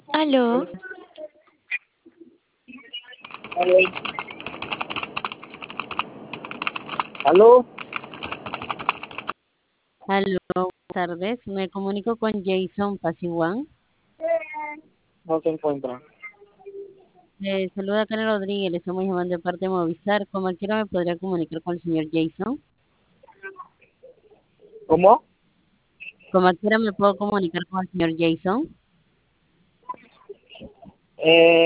Aló, ¿Aló? Aló, buenas tardes. Me comunico con Jason Pasiwan. No se encuentra. Saluda a Karen Rodríguez, le estamos llamando de parte de Movistar. Como quiera me podría comunicar con el señor Jason. ¿Cómo? Como quiera me puedo comunicar con el señor Jason.